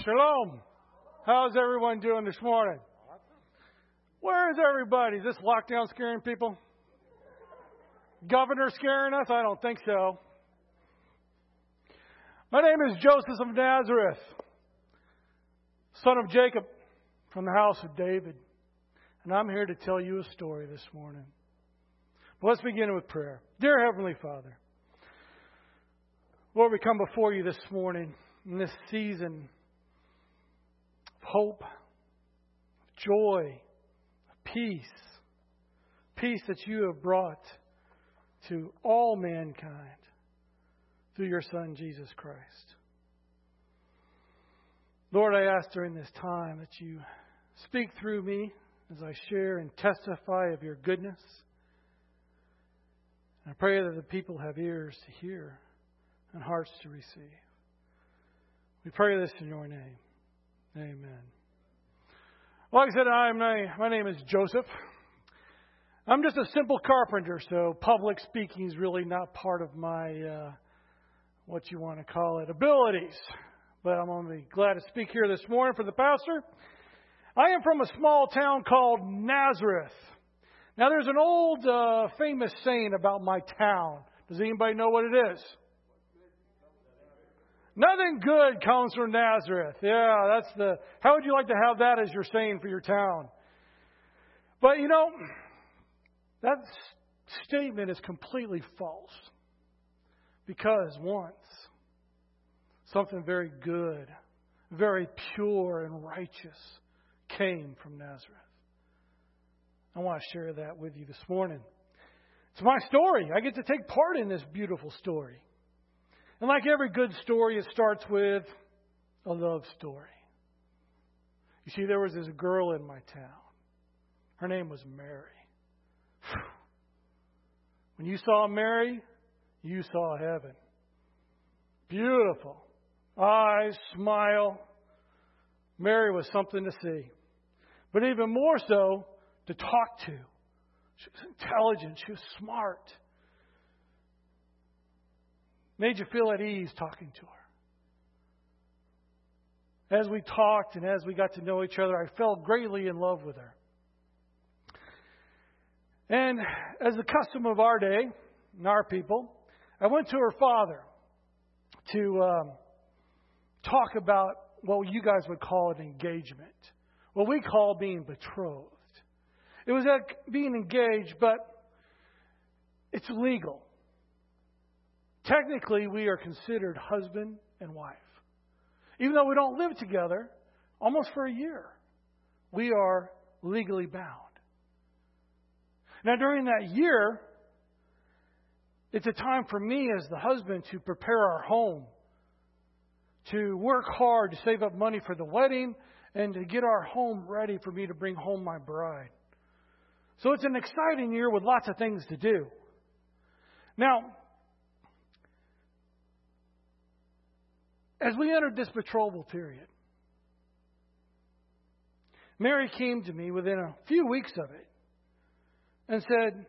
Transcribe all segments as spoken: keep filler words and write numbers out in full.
Shalom. How's everyone doing this morning? Where is everybody? Is this lockdown scaring people? Governor scaring us? I don't think so. My name is Joseph of Nazareth, son of Jacob from the house of David. And I'm here to tell you a story this morning. But let's begin with prayer. Dear Heavenly Father, Lord, we come before you this morning in this season of hope, joy, peace, peace that you have brought to all mankind through your Son, Jesus Christ. Lord, I ask during this time that you speak through me as I share and testify of your goodness. I pray that the people have ears to hear and hearts to receive. We pray this in your name. Amen. Like I said, I'm, my, my name is Joseph. I'm just a simple carpenter, so public speaking is really not part of my, uh, what you want to call it, abilities. But I'm only glad to speak here this morning for the pastor. I am from a small town called Nazareth. Now, there's an old uh, famous saying about my town. Does anybody know what it is? Nothing good comes from Nazareth. Yeah, that's the... How would you like to have that as your saying for your town? But, you know, that statement is completely false. Because once, something very good, very pure and righteous came from Nazareth. I want to share that with you this morning. It's my story. I get to take part in this beautiful story. And like every good story, it starts with a love story. You see, there was this girl in my town. Her name was Mary. When you saw Mary, you saw heaven. Beautiful. Eyes, smile. Mary was something to see. But even more so, to talk to. She was intelligent. She was smart. Made you feel at ease talking to her. As we talked and as we got to know each other, I fell greatly in love with her. And as the custom of our day, and our people, I went to her father to um, talk about what you guys would call an engagement. What we call being betrothed. It was like being engaged, but it's legal. Technically, we are considered husband and wife. Even though we don't live together almost for a year, we are legally bound. Now, during that year, it's a time for me as the husband to prepare our home, to work hard to save up money for the wedding, and to get our home ready for me to bring home my bride. So it's an exciting year with lots of things to do. Now, as we entered this betrothal period, Mary came to me within a few weeks of it and said,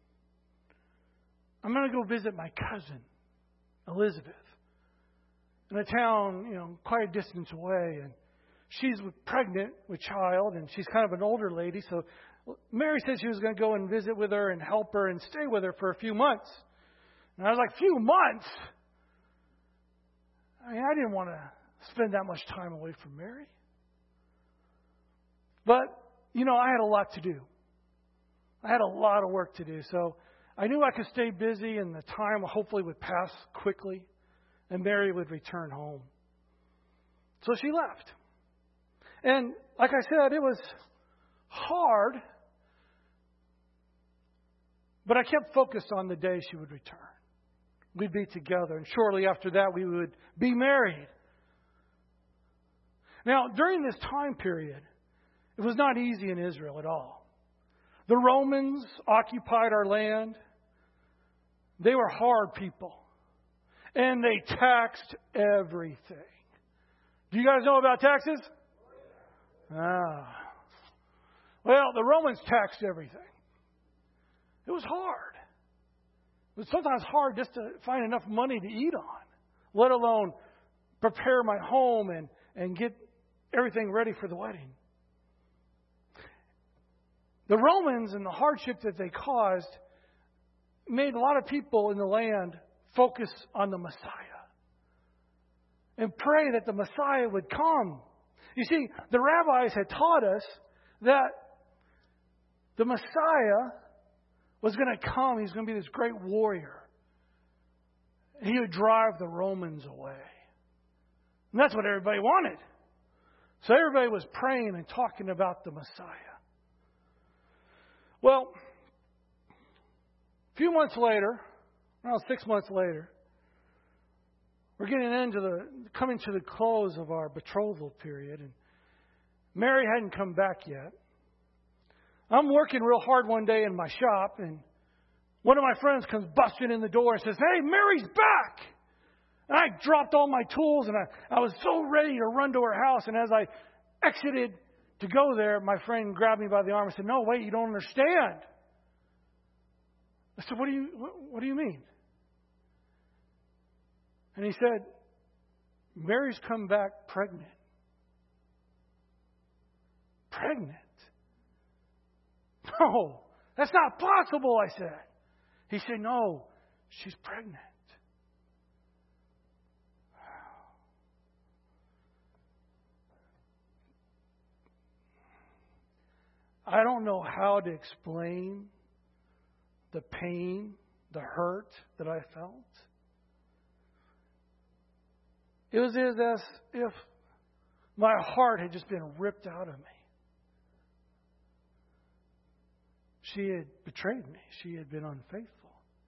I'm going to go visit my cousin, Elizabeth, in a town, you know, quite a distance away. And she's pregnant with child, and she's kind of an older lady. So Mary said she was going to go and visit with her and help her and stay with her for a few months. And I was like, few months? I mean, I didn't want to spend that much time away from Mary. But, you know, I had a lot to do. I had a lot of work to do. So I knew I could stay busy and the time hopefully would pass quickly and Mary would return home. So she left. And like I said, it was hard, but I kept focused on the day she would return. We'd be together, and shortly after that, we would be married. Now, during this time period, it was not easy in Israel at all. The Romans occupied our land. They were hard people, and they taxed everything. Do you guys know about taxes? Ah. Well, the Romans taxed everything. It was hard. It was sometimes hard just to find enough money to eat on, let alone prepare my home and, and get everything ready for the wedding. The Romans and the hardship that they caused made a lot of people in the land focus on the Messiah and pray that the Messiah would come. You see, the rabbis had taught us that the Messiah was going to come. He was going to be this great warrior. He would drive the Romans away. And that's what everybody wanted. So everybody was praying and talking about the Messiah. Well, a few months later, around six months later, we're getting into the, coming to the close of our betrothal period. And Mary hadn't come back yet. I'm working real hard one day in my shop, and one of my friends comes busting in the door and says, "Hey, Mary's back!" And I dropped all my tools, and I, I was so ready to run to her house. And as I exited to go there, my friend grabbed me by the arm and said, "No, wait, you don't understand." I said, what do you, what, what do you mean? And he said, "Mary's come back pregnant." Pregnant? "No, that's not possible," I said. He said, "No, she's pregnant." I don't know how to explain the pain, the hurt that I felt. It was as if my heart had just been ripped out of me. She had betrayed me. She had been unfaithful.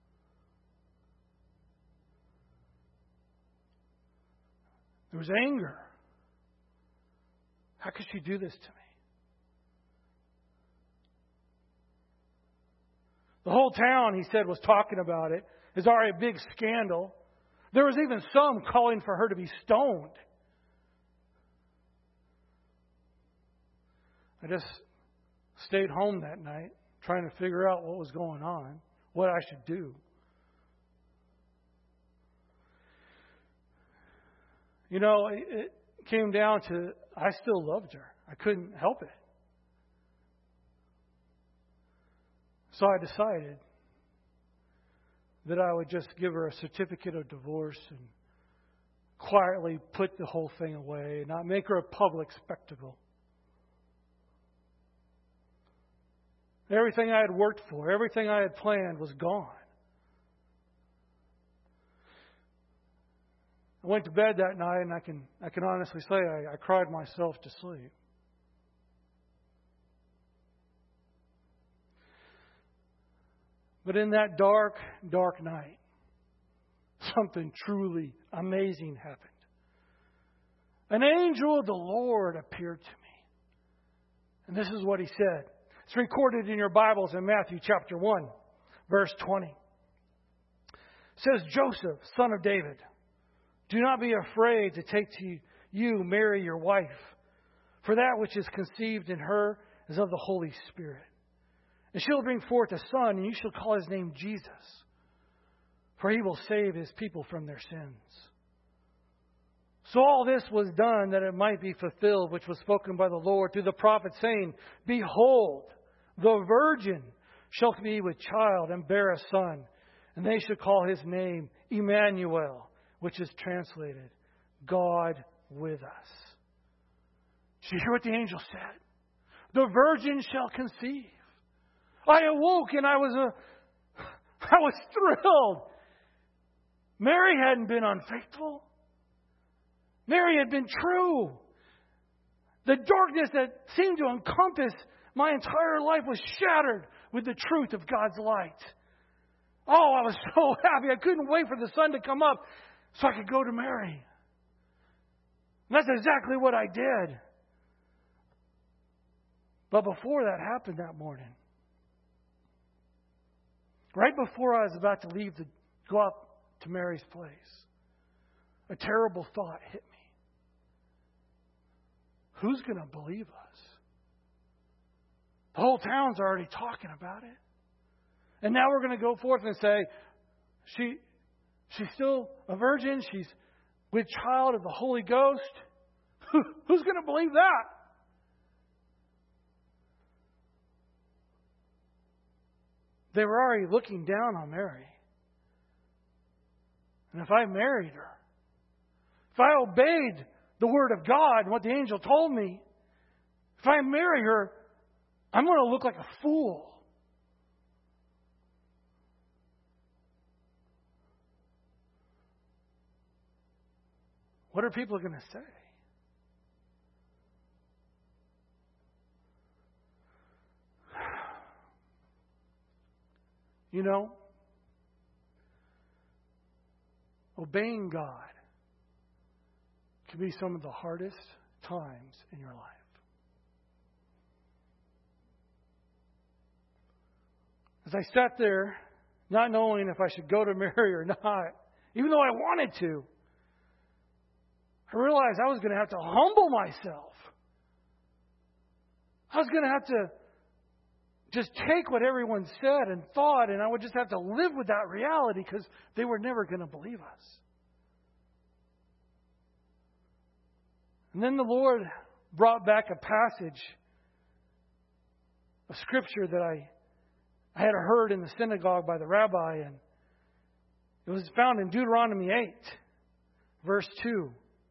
There was anger. How could she do this to me? The whole town, he said, was talking about it. It's already a big scandal. There was even some calling for her to be stoned. I just stayed home that night, trying to figure out what was going on, what I should do. You know, it came down to, I still loved her. I couldn't help it. So I decided that I would just give her a certificate of divorce and quietly put the whole thing away and not make her a public spectacle. Everything I had worked for, everything I had planned was gone. I went to bed that night, and I can I can honestly say I, I cried myself to sleep. But in that dark, dark night, something truly amazing happened. An angel of the Lord appeared to me. And this is what he said. It's recorded in your Bibles in Matthew chapter one, verse twenty. It says, "Joseph, son of David, do not be afraid to take to you Mary your wife, for that which is conceived in her is of the Holy Spirit. And she'll bring forth a son, and you shall call his name Jesus, for he will save his people from their sins." So all this was done that it might be fulfilled, which was spoken by the Lord through the prophet, saying, "Behold, the virgin shall be with child and bear a son, and they shall call his name Emmanuel," which is translated, God with us. Did you hear what the angel said? The virgin shall conceive. I awoke and I was a, I was thrilled. Mary hadn't been unfaithful. Mary had been true. The darkness that seemed to encompass my entire life was shattered with the truth of God's light. Oh, I was so happy. I couldn't wait for the sun to come up so I could go to Mary. And that's exactly what I did. But before that happened that morning, right before I was about to leave to go up to Mary's place, a terrible thought hit me. Who's going to believe us? The whole town's already talking about it. And now we're going to go forth and say, she, she's still a virgin. She's with child of the Holy Ghost. Who's going to believe that? They were already looking down on Mary. And if I married her, if I obeyed the Word of God and what the angel told me, if I marry her, I'm going to look like a fool. What are people going to say? You know, obeying God can be some of the hardest times in your life. As I sat there, not knowing if I should go to Mary or not, even though I wanted to, I realized I was going to have to humble myself. I was going to have to just take what everyone said and thought, and I would just have to live with that reality because they were never going to believe us. And then the Lord brought back a passage of Scripture that I, I had heard in the synagogue by the rabbi, and it was found in Deuteronomy eight, verse two.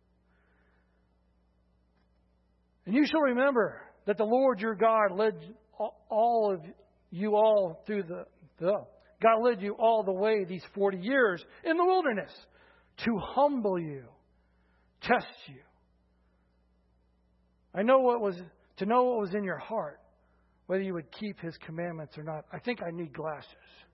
And you shall remember that the Lord your God led all of you all through the, the God led you all the way these forty years in the wilderness to humble you, test you. I know what was to know what was in your heart, whether you would keep His commandments or not. I think I need glasses.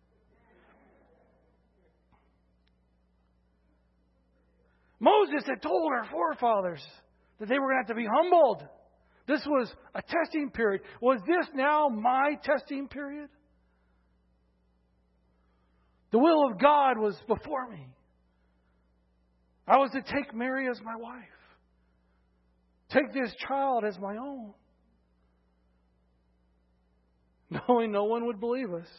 Moses had told our forefathers that they were going to have to be humbled. This was a testing period. Was this now my testing period? The will of God was before me. I was to take Mary as my wife. Take this child as my own. Knowing no one would believe us.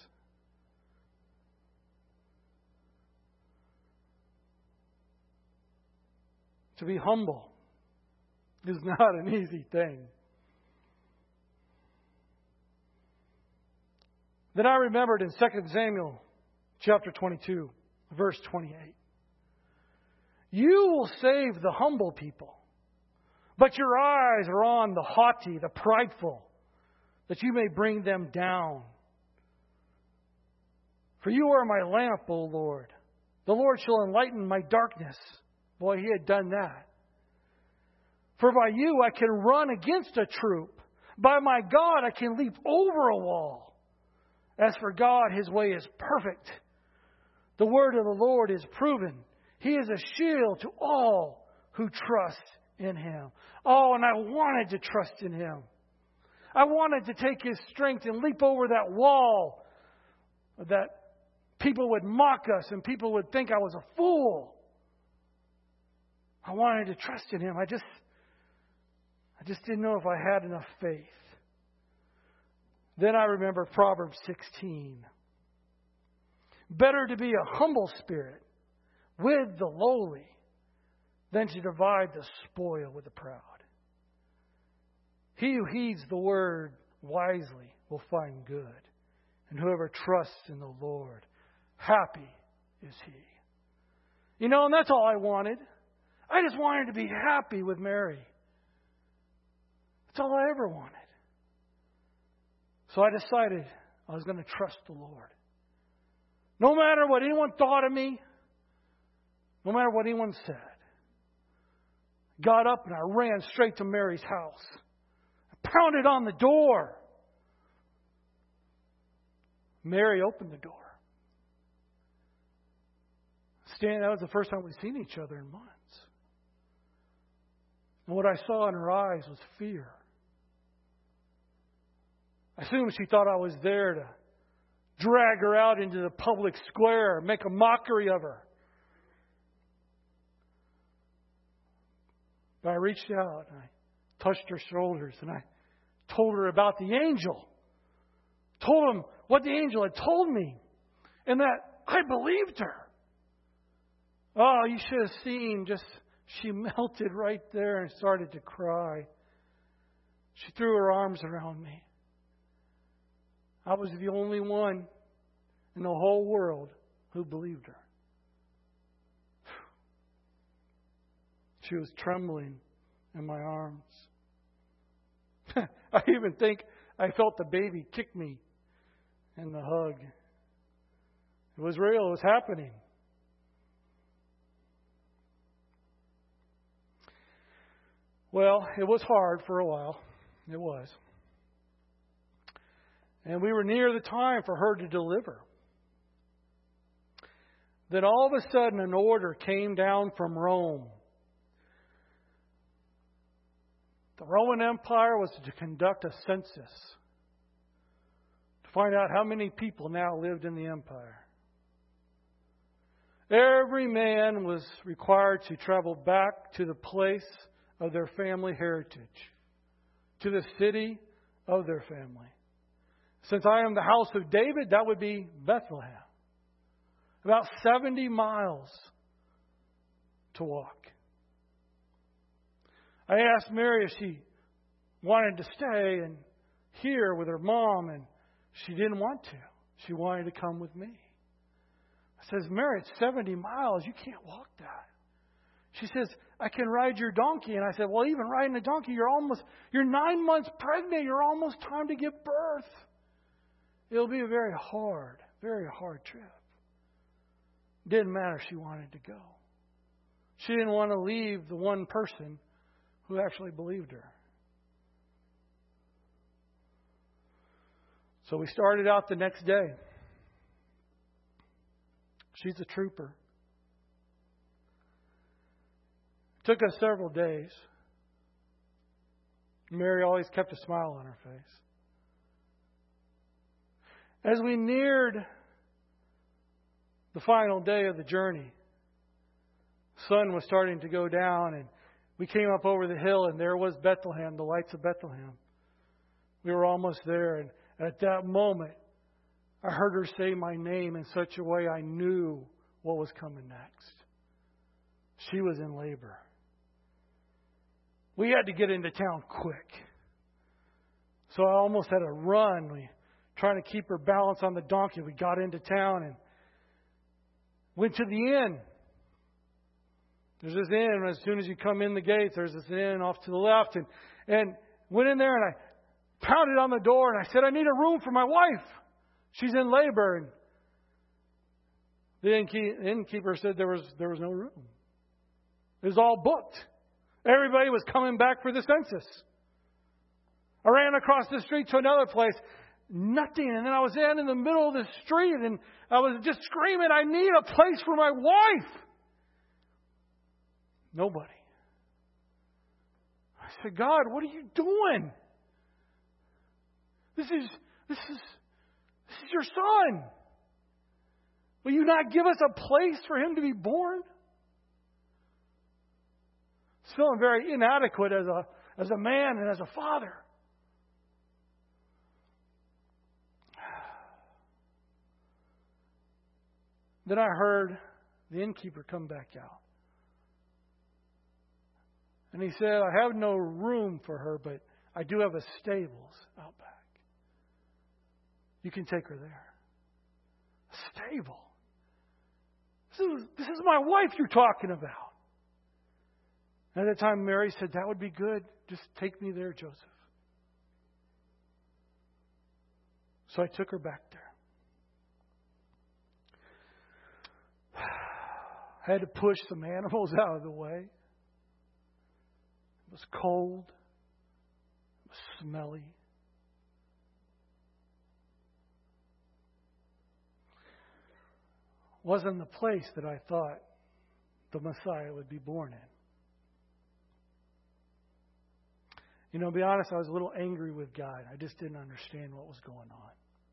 To be humble is not an easy thing. Then I remembered in Second Samuel chapter twenty-two, verse twenty-eight. You will save the humble people, but your eyes are on the haughty, the prideful, that you may bring them down. For you are my lamp, O Lord. The Lord shall enlighten my darkness. Boy, He had done that. For by you I can run against a troop. By my God I can leap over a wall. As for God, His way is perfect. The word of the Lord is proven. He is a shield to all who trust in Him. Oh, and I wanted to trust in Him. I wanted to take His strength and leap over that wall that people would mock us and people would think I was a fool. I wanted to trust in Him. I just, I just didn't know if I had enough faith. Then I remember Proverbs sixteen. Better to be a humble spirit with the lowly than to divide the spoil with the proud. He who heeds the word wisely will find good, and whoever trusts in the Lord, happy is he. You know, and that's all I wanted. I just wanted to be happy with Mary. That's all I ever wanted. So I decided I was going to trust the Lord. No matter what anyone thought of me, no matter what anyone said. Got up and I ran straight to Mary's house. I pounded on the door. Mary opened the door. Stan, that was the first time we'd seen each other in months. And what I saw in her eyes was fear. I assumed she thought I was there to drag her out into the public square, make a mockery of her. But I reached out and I touched her shoulders and I told her about the angel. Told him what the angel had told me and that I believed her. Oh, you should have seen just, She melted right there and started to cry. She threw her arms around me. I was the only one in the whole world who believed her. She was trembling in my arms. I even think I felt the baby kick me in the hug. It was real. It was happening. Well, it was hard for a while. It was. And we were near the time for her to deliver. Then all of a sudden an order came down from Rome. The Roman Empire was to conduct a census to find out how many people now lived in the empire. Every man was required to travel back to the place of their family heritage, to the city of their family. Since I am the house of David, that would be Bethlehem. About seventy miles to walk. I asked Mary if she wanted to stay and here with her mom, and she didn't want to. She wanted to come with me. I says, Mary, it's seventy miles. You can't walk that. She says, I can ride your donkey. And I said, well, even riding a donkey, you're almost, you're nine months pregnant. You're almost time to give birth. It'll be a very hard, very hard trip. Didn't matter. She wanted to go. She didn't want to leave the one person who actually believed her. So we started out the next day. She's a trooper. Took us several days. Mary always kept a smile on her face. As we neared the final day of the journey, the sun was starting to go down, and we came up over the hill, and there was Bethlehem, the lights of Bethlehem. We were almost there, and at that moment, I heard her say my name in such a way I knew what was coming next. She was in labor. We had to get into town quick. So I almost had to run. We trying to keep her balance on the donkey. We got into town and went to the inn. There's this inn, and as soon as you come in the gates, there's this inn off to the left. And, and went in there, and I pounded on the door, and I said, I need a room for my wife. She's in labor. And the innkeeper said there was there was no room. It was all booked. Everybody was coming back for the census. I ran across the street to another place. Nothing. And then I was in, in the middle of the street, and I was just screaming, I need a place for my wife. Nobody. I said, God, what are you doing? This is this is this is your son. Will you not give us a place for him to be born? I was feeling very inadequate as a as a man and as a father. Then I heard the innkeeper come back out. And he said, I have no room for her, but I do have a stables out back. You can take her there. A stable. This is, this is my wife you're talking about. And at the time, Mary said, that would be good. Just take me there, Joseph. So I took her back there. I had to push some animals out of the way. It was cold. It was smelly. It wasn't the place that I thought the Messiah would be born in. You know, to be honest, I was a little angry with God. I just didn't understand what was going on.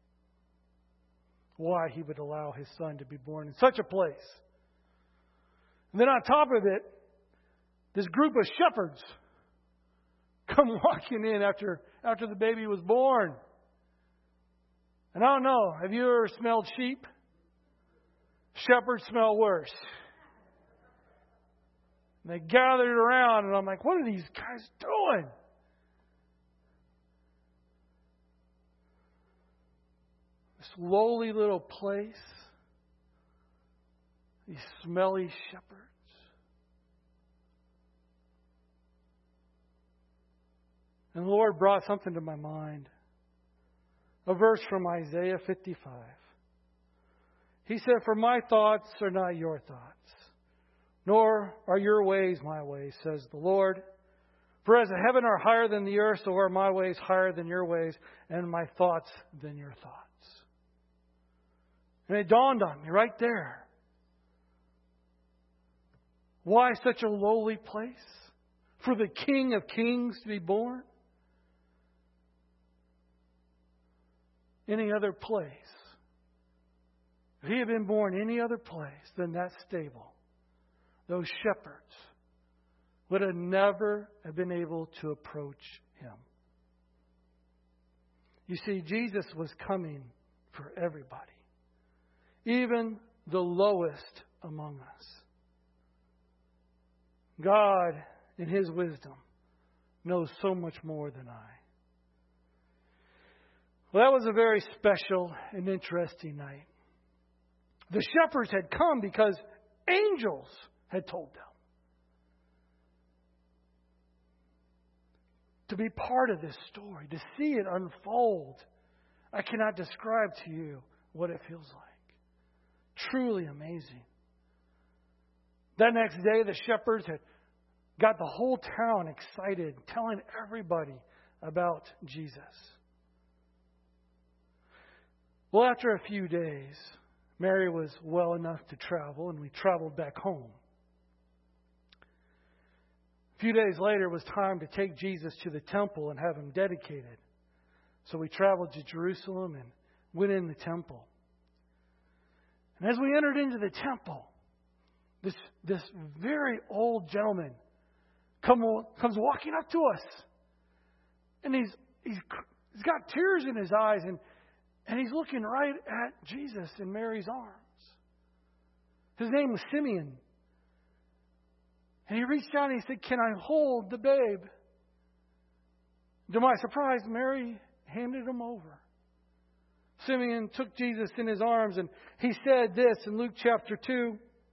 Why He would allow His Son to be born in such a place. And then on top of it, this group of shepherds come walking in after, after the baby was born. And I don't know, have you ever smelled sheep? Shepherds smell worse. And they gathered around, and I'm like, what are these guys doing? This lowly little place, these smelly shepherds. And the Lord brought something to my mind. A verse from Isaiah fifty-five. He said, "For my thoughts are not your thoughts, nor are your ways my ways, says the Lord. For as the heaven are higher than the earth, so are my ways higher than your ways, and my thoughts than your thoughts." And it dawned on me right there. Why such a lowly place? For the King of Kings to be born? Any other place, if He had been born any other place than that stable, those shepherds would have never have been able to approach Him. You see, Jesus was coming for everybody, even the lowest among us. God, in His wisdom, knows so much more than I. Well, that was a very special and interesting night. The shepherds had come because angels had told them to be part of this story, to see it unfold. I cannot describe to you what it feels like. Truly amazing. That next day, the shepherds had got the whole town excited, telling everybody about Jesus. Well, after a few days, Mary was well enough to travel, and we traveled back home. A few days later, it was time to take Jesus to the temple and have Him dedicated. So we traveled to Jerusalem and went in the temple. And as we entered into the temple, this, this very old gentleman come, comes walking up to us. And he's, he's, he's got tears in his eyes, and And he's looking right at Jesus in Mary's arms. His name was Simeon. And he reached down and he said, "Can I hold the babe?" To my surprise, Mary handed him over. Simeon took Jesus in his arms, and he said this in Luke chapter two.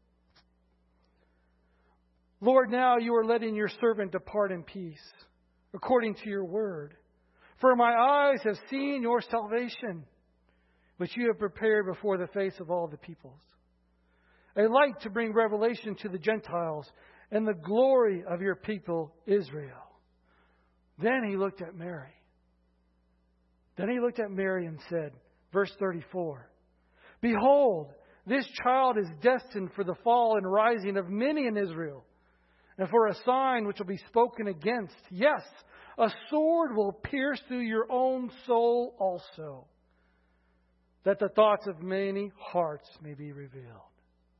"Lord, now you are letting your servant depart in peace, according to your word. For my eyes have seen your salvation, which you have prepared before the face of all the peoples, a light to bring revelation to the Gentiles and the glory of your people Israel." Then he looked at Mary. Then he looked at Mary and said, verse thirty-four, "Behold, this child is destined for the fall and rising of many in Israel, and for a sign which will be spoken against. Yes, a sword will pierce through your own soul also, that the thoughts of many hearts may be revealed."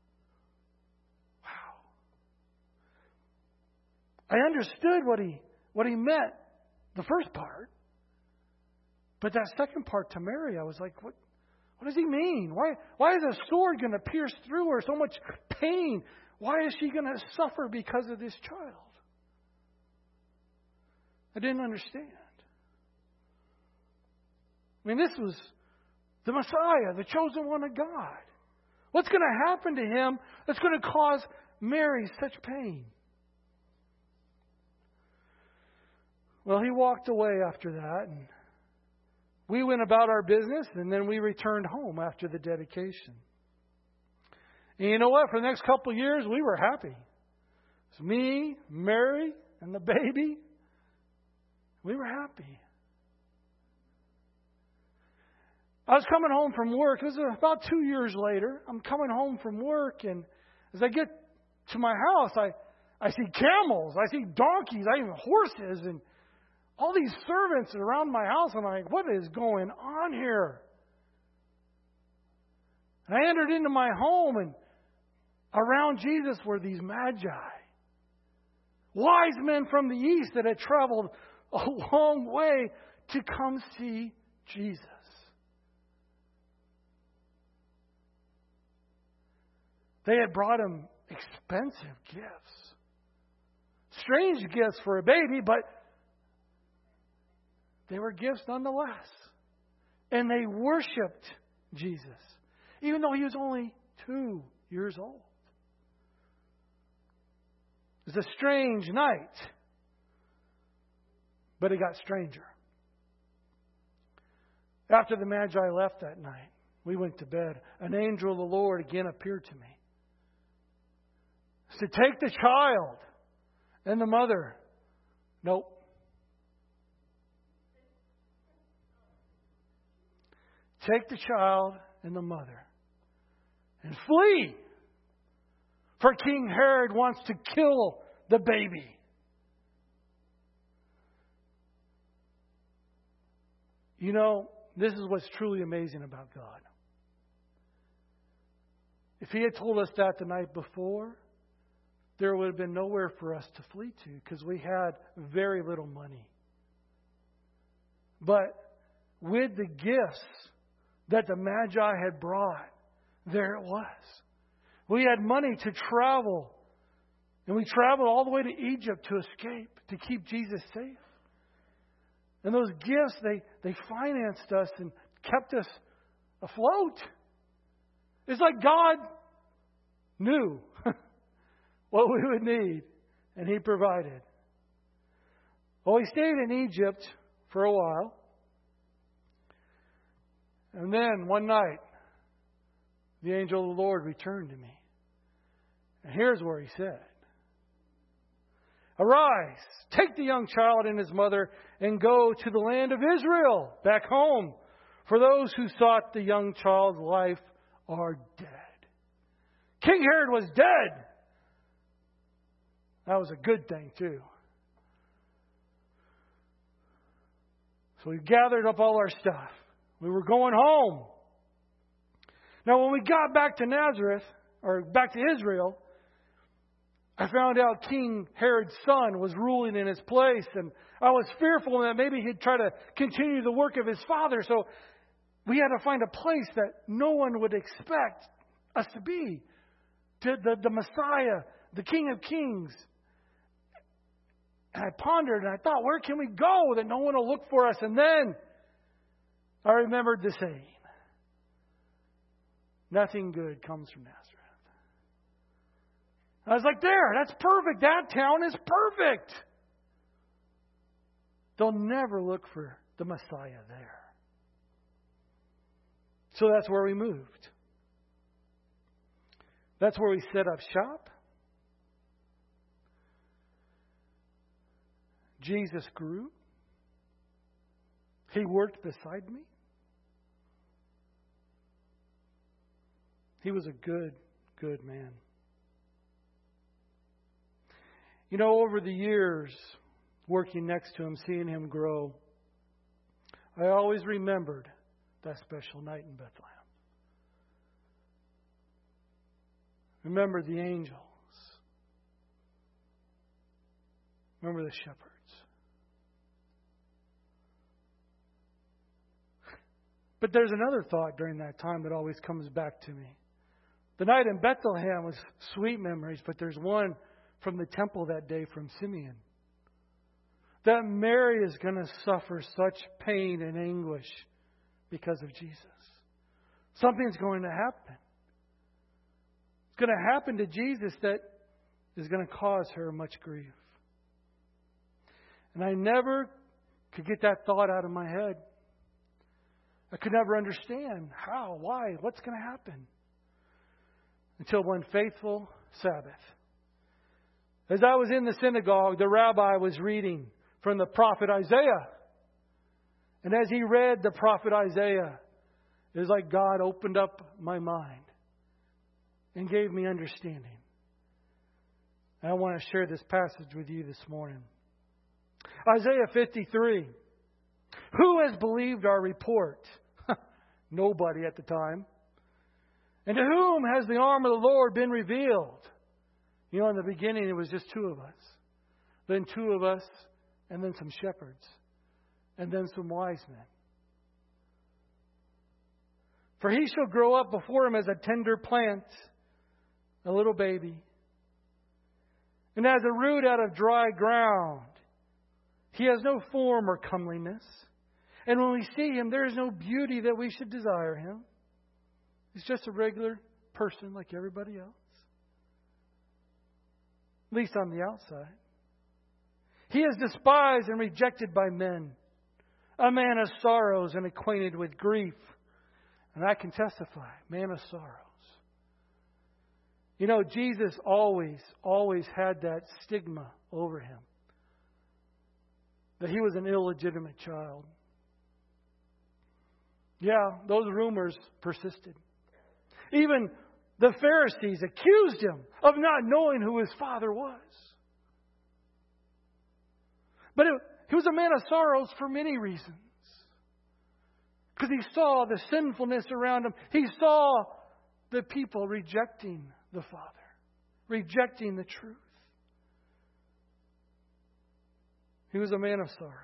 Wow. I understood what he what he meant, the first part. But that second part to Mary, I was like, what what does he mean? Why why is a sword going to pierce through her? So much pain. Why is she going to suffer because of this child? I didn't understand. I mean, this was the Messiah, the chosen one of God. What's going to happen to Him that's going to cause Mary such pain? Well, He walked away after that, and we went about our business, and then we returned home after the dedication. And you know what? For the next couple of years, we were happy. It's me, Mary, and the baby. We were happy. I was coming home from work. It was about two years later. I'm coming home from work, and as I get to my house, I, I see camels, I see donkeys, I even horses, and all these servants around my house. I'm like, what is going on here? And I entered into my home, and around Jesus were these magi, wise men from the east that had traveled a long way to come see Jesus. They had brought him expensive gifts. strange gifts for a baby, but they were gifts nonetheless. And they worshiped Jesus, even though he was only two years old. It was a strange night, but it got stranger. After the Magi left that night, we went to bed. An angel of the Lord again appeared to me. He said, take the child and the mother. Nope. Take the child and the mother and flee. For King Herod wants to kill the baby. You know, this is what's truly amazing about God. If he had told us that the night before, there would have been nowhere for us to flee to because we had very little money. But with the gifts that the Magi had brought, there it was. We had money to travel. And we traveled all the way to Egypt to escape, to keep Jesus safe. And those gifts, they, they financed us and kept us afloat. It's like God knew what we would need, and he provided. Well, we stayed in Egypt for a while. And then one night, the angel of the Lord returned to me. And here's where he said, arise, take the young child and his mother and go to the land of Israel, back home. For those who sought the young child's life are dead. King Herod was dead. That was a good thing, too. So we gathered up all our stuff. We were going home. Now, when we got back to Nazareth, or back to Israel, I found out King Herod's son was ruling in his place, and I was fearful that maybe he'd try to continue the work of his father. So we had to find a place that no one would expect us to be. To the, the Messiah, the King of Kings. And I pondered and I thought, where can we go that no one will look for us? And then I remembered the saying, nothing good comes from Nazareth. I was like, there, that's perfect. That town is perfect. They'll never look for the Messiah there. So that's where we moved. That's where we set up shop. Jesus grew. He worked beside me. He was a good, good man. You know, over the years, working next to him, seeing him grow, I always remembered that special night in Bethlehem. Remember the angels. Remember the shepherds. But there's another thought during that time that always comes back to me. The night in Bethlehem was sweet memories, but there's one from the temple that day from Simeon. That Mary is going to suffer such pain and anguish because of Jesus. Something's going to happen. It's going to happen to Jesus that is going to cause her much grief. And I never could get that thought out of my head. I could never understand how, why, what's going to happen. Until one fateful Sabbath. As I was in the synagogue, the rabbi was reading from the prophet Isaiah. And as he read the prophet Isaiah, it was like God opened up my mind and gave me understanding. And I want to share this passage with you this morning. Isaiah fifty-three. Who has believed our report? Nobody at the time. And to whom has the arm of the Lord been revealed? You know, in the beginning it was just two of us. Then two of us, and then some shepherds. And then some wise men. For he shall grow up before him as a tender plant, a little baby. And as a root out of dry ground, He has no form or comeliness. And when we see Him, there is no beauty that we should desire Him. He's just a regular person like everybody else. At least on the outside. He is despised and rejected by men. A man of sorrows and acquainted with grief. And I can testify, man of sorrows. You know, Jesus always, always had that stigma over Him. That He was an illegitimate child. Yeah, those rumors persisted. Even the Pharisees accused Him of not knowing who His Father was. But it, He was a man of sorrows for many reasons. Because He saw the sinfulness around Him. He saw the people rejecting the Father. Rejecting the truth. He was a man of sorrows.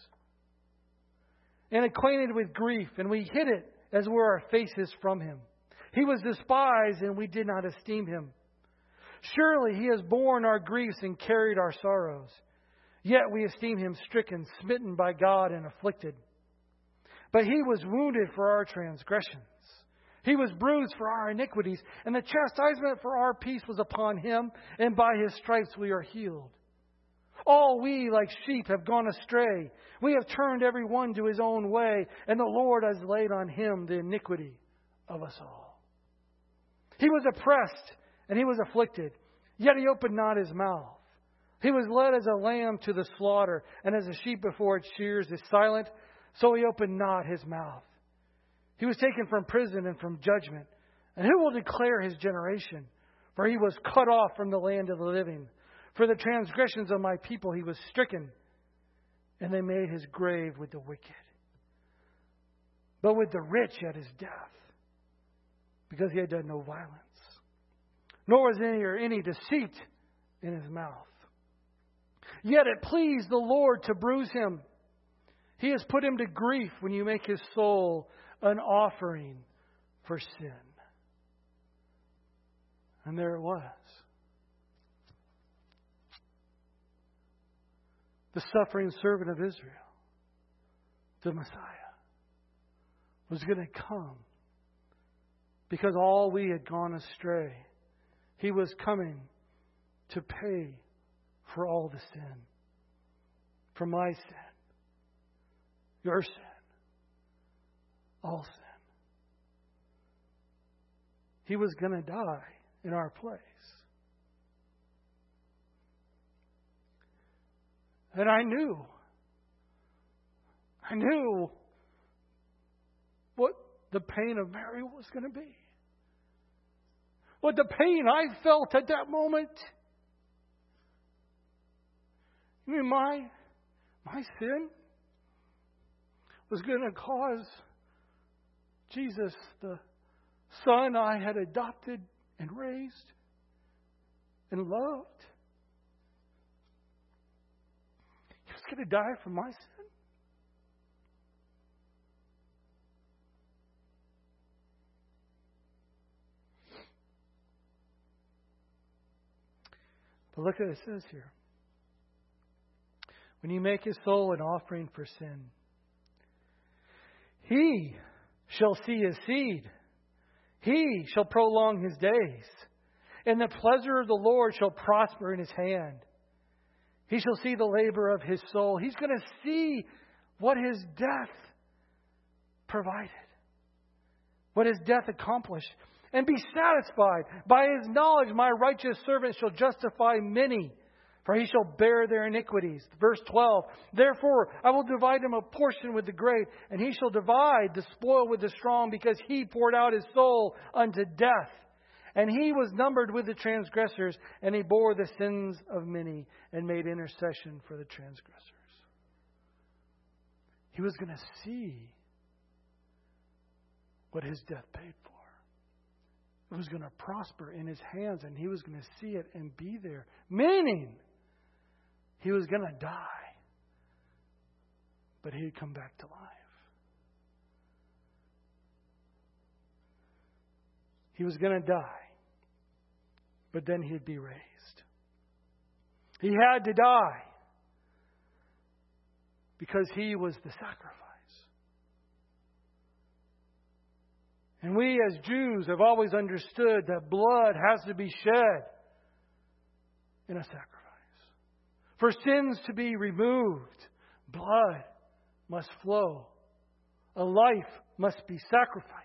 And acquainted with grief. And we hid it as were our faces from Him. He was despised and we did not esteem Him. Surely He has borne our griefs and carried our sorrows. Yet we esteem Him stricken, smitten by God, and afflicted. But He was wounded for our transgressions. He was bruised for our iniquities. And the chastisement for our peace was upon Him. And by His stripes we are healed. All we like sheep have gone astray. We have turned every one to his own way. And the Lord has laid on Him the iniquity of us all. He was oppressed and He was afflicted. Yet He opened not His mouth. He was led as a lamb to the slaughter, and as a sheep before its shears is silent, so He opened not His mouth. He was taken from prison and from judgment. And who will declare His generation? For He was cut off from the land of the living. For the transgressions of my people He was stricken, and they made His grave with the wicked. But with the rich at His death, because He had done no violence. Nor was there any deceit in His mouth. Yet it pleased the Lord to bruise Him. He has put Him to grief when you make His soul an offering for sin. And there it was. The suffering servant of Israel, the Messiah, was going to come because all we had gone astray. He was coming to pay for all the sin. For my sin. Your sin. All sin. He was going to die in our place. And I knew. I knew what the pain of Mary was going to be. What the pain I felt at that moment. I mean, my, my sin was going to cause Jesus, the Son I had adopted and raised and loved, He was going to die for my sin. But look at what it says here. When you make His soul an offering for sin, He shall see His seed. He shall prolong His days. And the pleasure of the Lord shall prosper in His hand. He shall see the labor of His soul. He's going to see what His death provided. What His death accomplished. And be satisfied. By His knowledge my righteous servant shall justify many, for he shall bear their iniquities. Verse twelve, therefore I will divide him a portion with the great, and he shall divide the spoil with the strong, because he poured out his soul unto death. And he was numbered with the transgressors, and he bore the sins of many, and made intercession for the transgressors. He was going to see what his death paid for. It was going to prosper in his hands, and he was going to see it and be there. Meaning, he was going to die, but he'd come back to life. He was going to die, but then he'd be raised. He had to die because He was the sacrifice. And we as Jews have always understood that blood has to be shed in a sacrifice. For sins to be removed, blood must flow. A life must be sacrificed.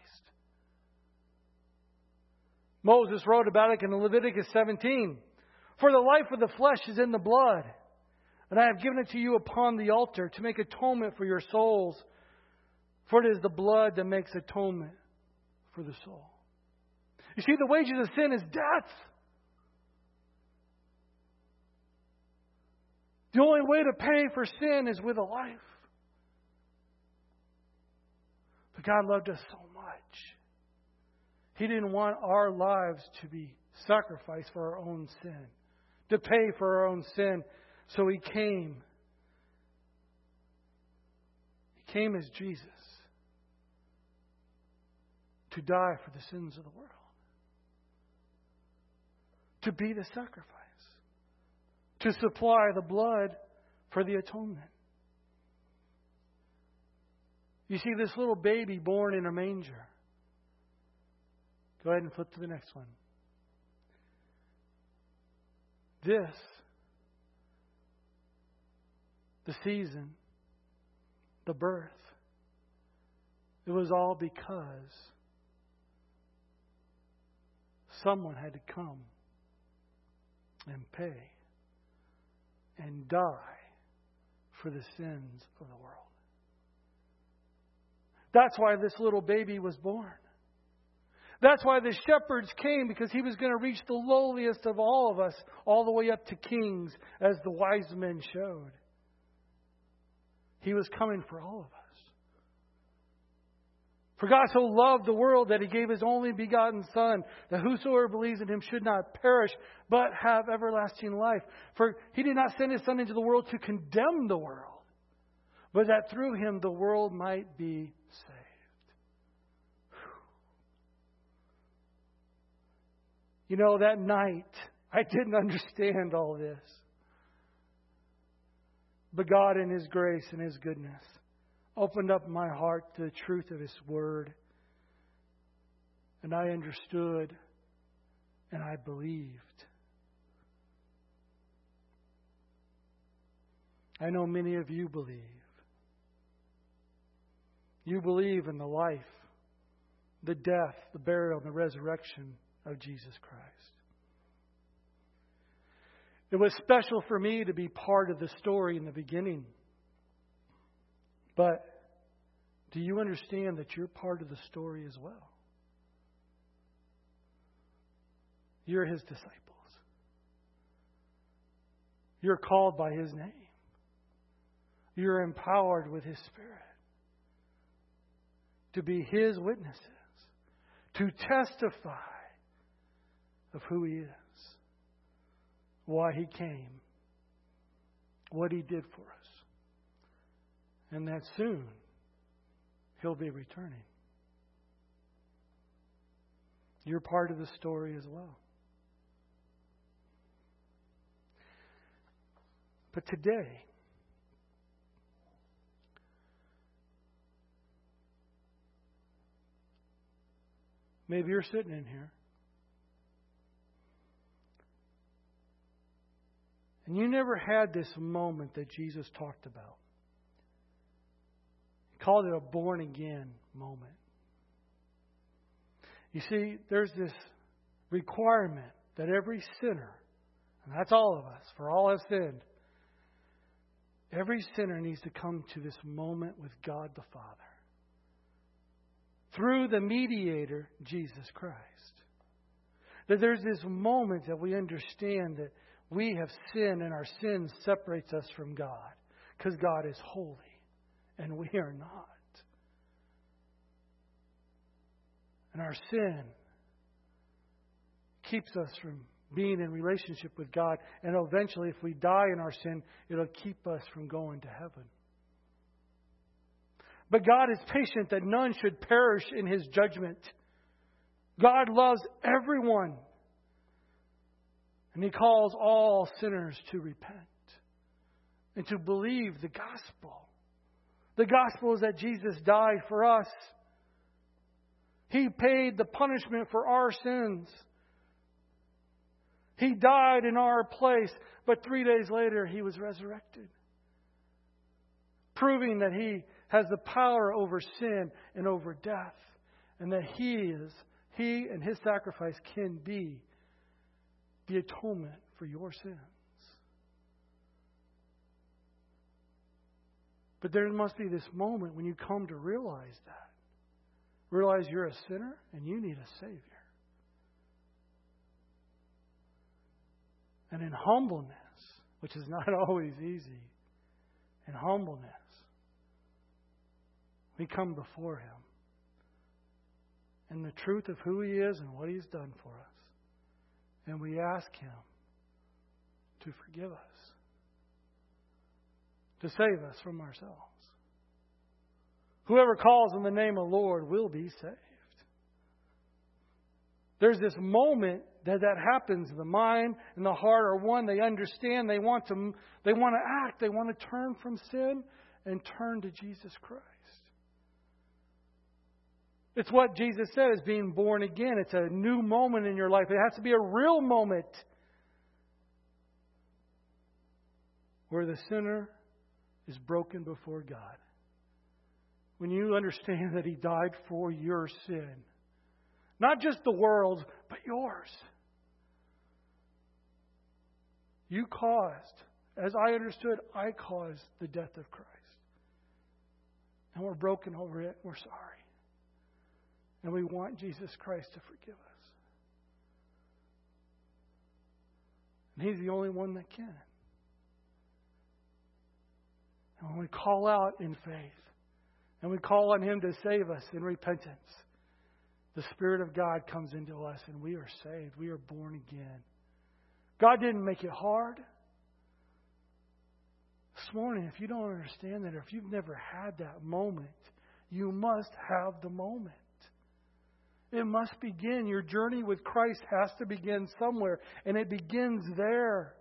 Moses wrote about it in Leviticus seventeen. For the life of the flesh is in the blood, and I have given it to you upon the altar to make atonement for your souls. For it is the blood that makes atonement for the soul. You see, the wages of sin is death. The only way to pay for sin is with a life. But God loved us so much. He didn't want our lives to be sacrificed for our own sin, to pay for our own sin. So He came. He came as Jesus to die for the sins of the world, to be the sacrifice, to supply the blood for the atonement. You see, this little baby born in a manger. Go ahead and flip to the next one. This, the season, the birth, it was all because someone had to come and pay and die for the sins of the world. That's why this little baby was born. That's why the shepherds came, because He was going to reach the lowliest of all of us, all the way up to kings, as the wise men showed. He was coming for all of us. For God so loved the world that He gave His only begotten Son, that whosoever believes in Him should not perish, but have everlasting life. For He did not send His Son into the world to condemn the world, but that through Him the world might be saved. You know, that night, I didn't understand all this. But God, in His grace and His goodness, opened up my heart to the truth of His Word. And I understood and I believed. I know many of you believe. You believe in the life, the death, the burial, and the resurrection of Jesus Christ. It was special for me to be part of the story in the beginning. But do you understand that you're part of the story as well? You're His disciples. You're called by His name. You're empowered with His Spirit to be His witnesses, to testify of who He is, why He came, what He did for us, and that soon He'll be returning. You're part of the story as well. But today, maybe you're sitting in here and you never had this moment that Jesus talked about. He called it a born again moment. You see, there's this requirement that every sinner, and that's all of us, for all have sinned, every sinner needs to come to this moment with God the Father through the mediator, Jesus Christ. That there's this moment that we understand that we have sinned and our sin separates us from God, because God is holy and we are not. And our sin keeps us from being in relationship with God. And eventually, if we die in our sin, it'll keep us from going to heaven. But God is patient that none should perish in His judgment. God loves everyone. And He calls all sinners to repent and to believe the gospel. The gospel is that Jesus died for us. He paid the punishment for our sins. He died in our place, but three days later He was resurrected, proving that He has the power over sin and over death, and that He is, He and His sacrifice can be the atonement for your sins. But there must be this moment when you come to realize that. Realize you're a sinner and you need a Savior. And in humbleness, which is not always easy, in humbleness, we come before Him in the truth of who He is and what He's done for us. And we ask Him to forgive us, to save us from ourselves. Whoever calls on the name of the Lord will be saved. There's this moment that that happens. The mind and the heart are one. They understand. They want to, they want to act. They want to turn from sin and turn to Jesus Christ. It's what Jesus said is being born again. It's a new moment in your life. It has to be a real moment where the sinner is broken before God. When you understand that He died for your sin. Not just the world's, but yours. You caused, as I understood, I caused the death of Christ. And we're broken over it. We're sorry. And we want Jesus Christ to forgive us. And He's the only one that can. And when we call out in faith, and we call on Him to save us in repentance, the Spirit of God comes into us and we are saved. We are born again. God didn't make it hard. This morning, if you don't understand that, or if you've never had that moment, you must have the moment. It must begin. Your journey with Christ has to begin somewhere. And it begins there.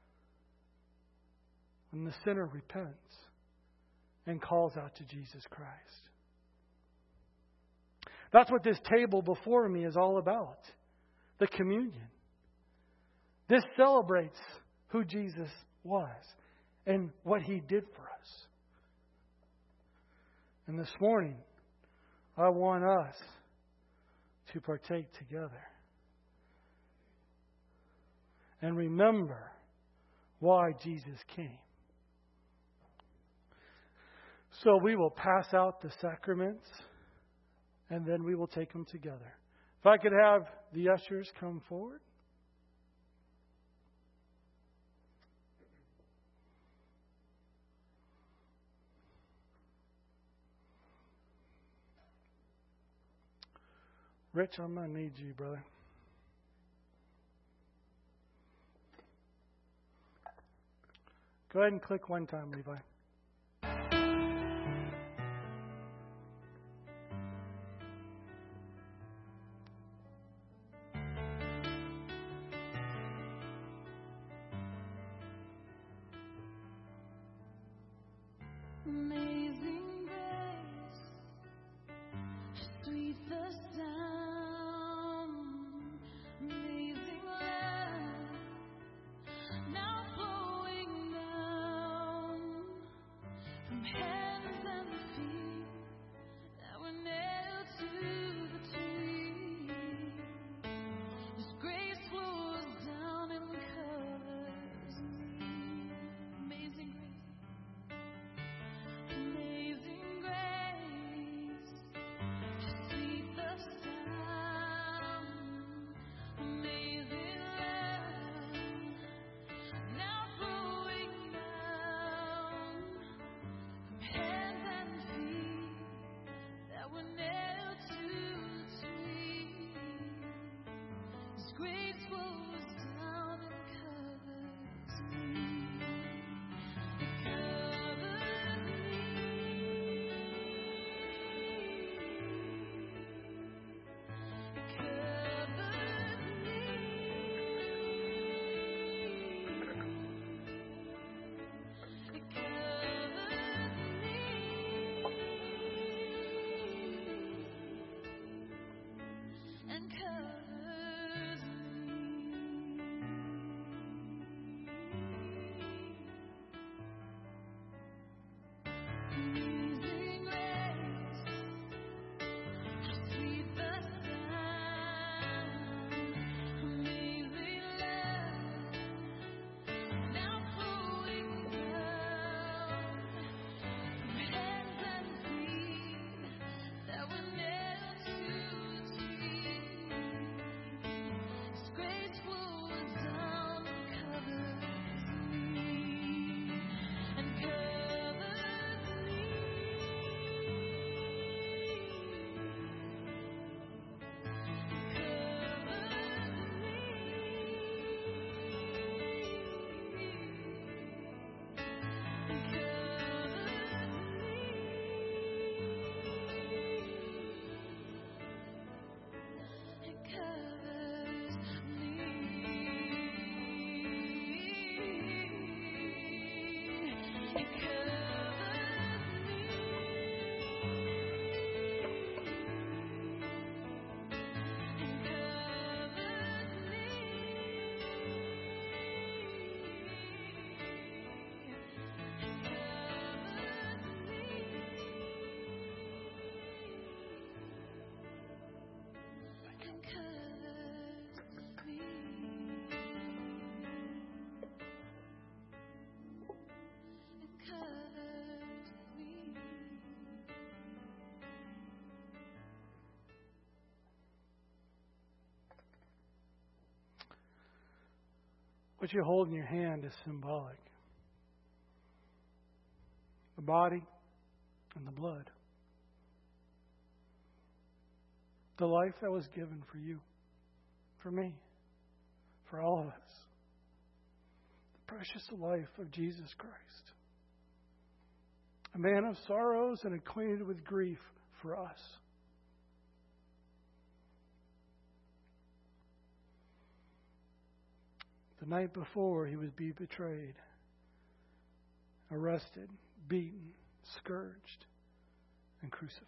When the sinner repents and calls out to Jesus Christ. That's what this table before me is all about. The communion. This celebrates who Jesus was and what He did for us. And this morning, I want us to partake together. And remember why Jesus came. So we will pass out the sacraments and then we will take them together. If I could have the ushers come forward. Rich, I'm going to need you, brother. Go ahead and click one time, Levi. Amazing grace, sweet the sound, amazing love, now flowing down from hands and feet that were nailed to the tree. His grace flows down and covers me. Amazing grace. covers me. Amazing grace, how sweet the sound. Amazing love, now flowing down from hands and feet that were nailed to a tree. His graceful wisdom covers me and covers me. What you hold in your hand is symbolic. The body and the blood. The life that was given for you, for me, for all of us. The precious life of Jesus Christ. A man of sorrows and acquainted with grief for us. The night before he was be betrayed, arrested, beaten, scourged, and crucified.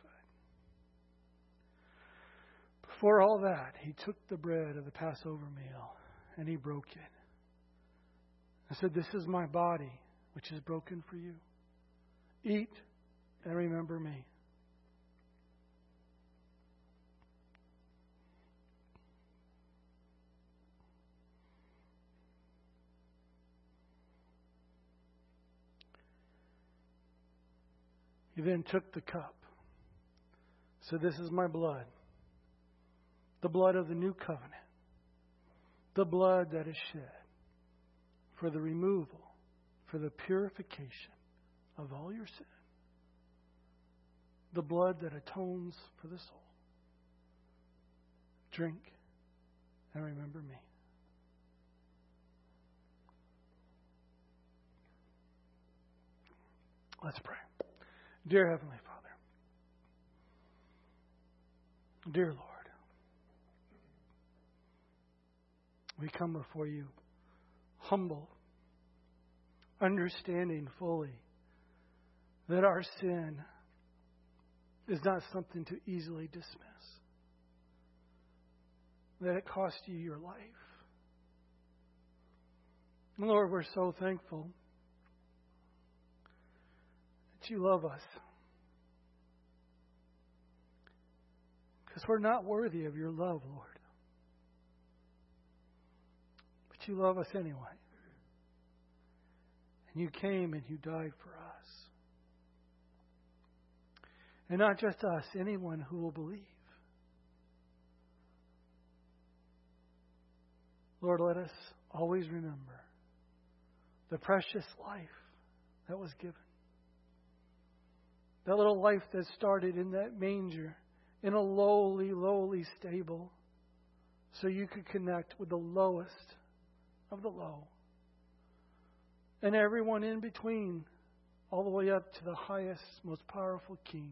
Before all that, he took the bread of the Passover meal and he broke it. And said, "This is my body, which is broken for you. Eat and remember me." He then took the cup. Said, "This is my blood, the blood of the new covenant, the blood that is shed for the removal, for the purification of all your sin, the blood that atones for the soul. Drink and remember me." Let's pray. Dear Heavenly Father, dear Lord, we come before you humble, understanding fully that our sin is not something to easily dismiss, that it cost you your life. Lord, we're so thankful that you love us, because we're not worthy of your love, Lord. But you love us anyway. And you came and you died for us. And not just us, anyone who will believe. Lord, let us always remember the precious life that was given. That little life that started in that manger, in a lowly, lowly stable, so you could connect with the lowest of the low. And everyone in between, all the way up to the highest, most powerful King.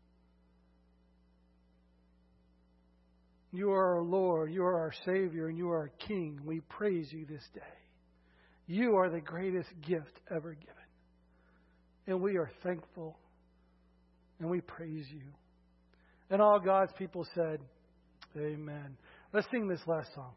You are our Lord, you are our Savior, and you are our King. We praise you this day. You are the greatest gift ever given. And we are thankful, and we praise you. And all God's people said, Amen. Let's sing this last song.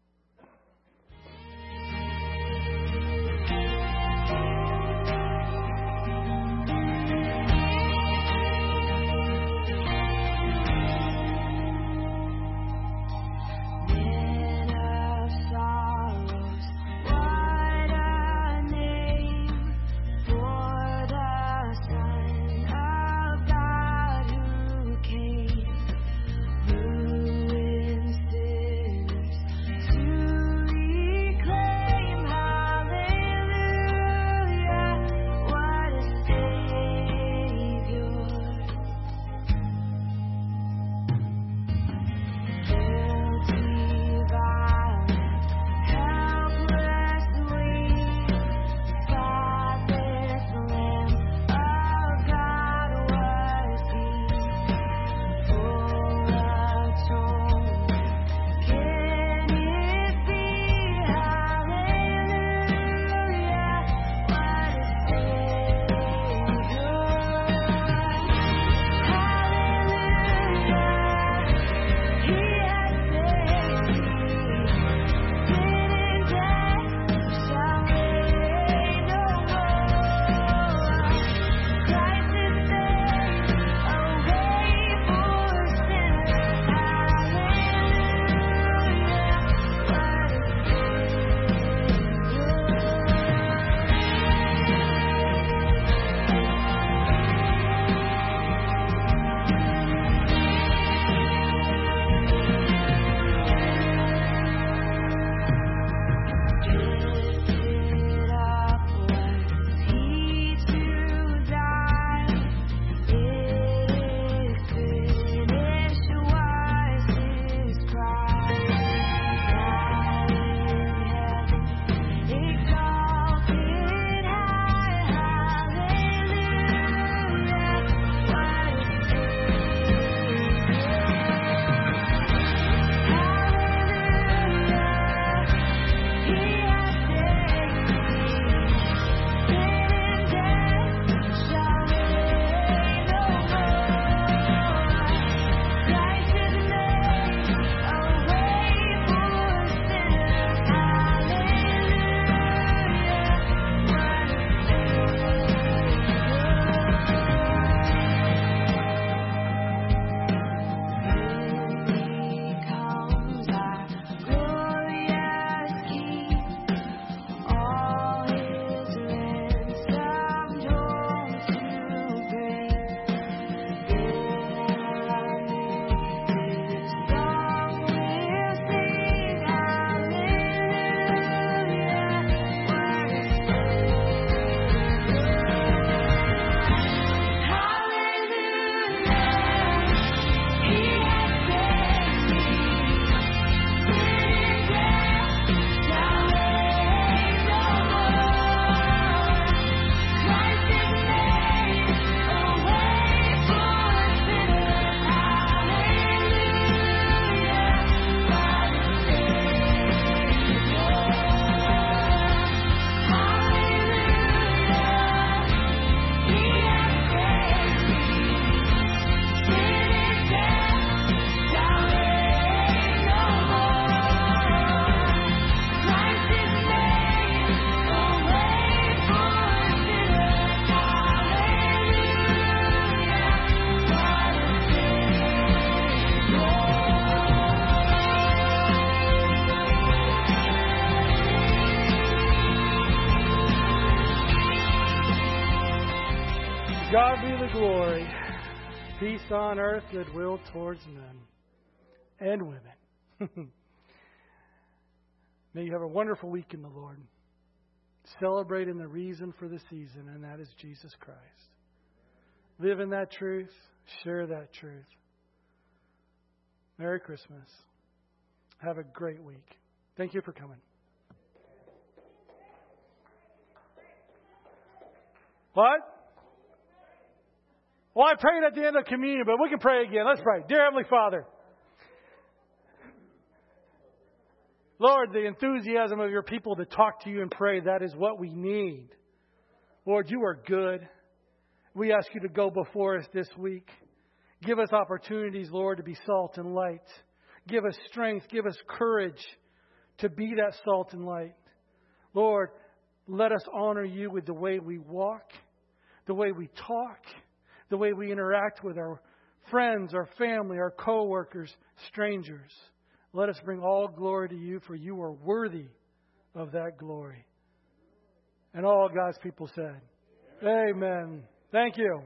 God be the glory. Peace on earth, goodwill towards men and women. May you have a wonderful week in the Lord. Celebrating the reason for the season, and that is Jesus Christ. Live in that truth. Share that truth. Merry Christmas. Have a great week. Thank you for coming. What? Well, I prayed at the end of communion, but we can pray again. Let's pray. Dear Heavenly Father, Lord, the enthusiasm of your people to talk to you and pray, that is what we need. Lord, you are good. We ask you to go before us this week. Give us opportunities, Lord, to be salt and light. Give us strength. Give us courage to be that salt and light. Lord, let us honor you with the way we walk, the way we talk, the way we interact with our friends, our family, our co-workers, strangers. Let us bring all glory to you, for you are worthy of that glory. And all God's people said, Amen. Thank you.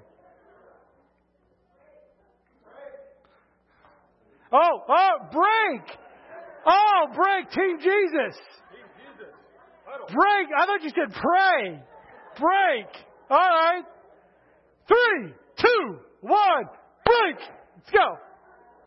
Oh, oh, break! Oh, break, Team Jesus. Break. I thought you said pray. Break. All right. Three, two, one, break. Let's go.